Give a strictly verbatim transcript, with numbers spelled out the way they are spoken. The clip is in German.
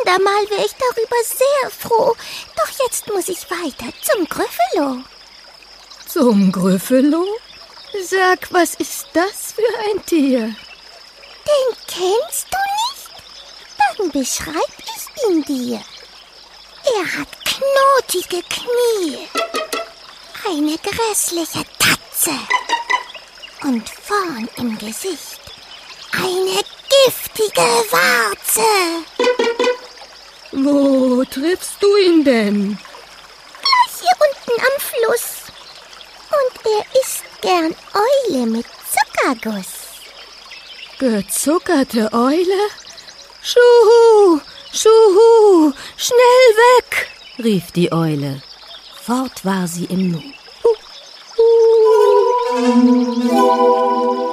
andermal wäre ich darüber sehr froh. Doch jetzt muss ich weiter zum Gryffalo. Zum Gryffalo? Sag, was ist das für ein Tier? Den kennst du nicht? Dann beschreib ich ihn dir. Er hat knotige Knie, eine grässliche Tatze und vorn im Gesicht eine giftige Warze. Wo triffst du ihn denn? Gleich hier unten am Fluss. Und er isst gern Eule mit Zuckerguss. Gezuckerte Eule? Schuhu, Schuhu, schnell weg, rief die Eule. Fort war sie im Nu.